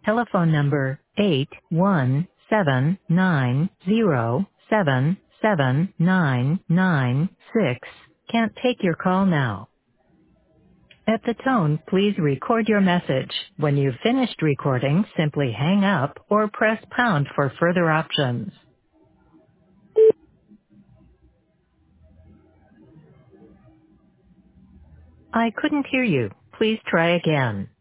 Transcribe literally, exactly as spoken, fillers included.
Telephone number eight one seven nine zero seven seven nine nine six can't take your call now. At the tone, please record your message. When you've finished recording, simply hang up or press pound for further options. I couldn't hear you. Please try again.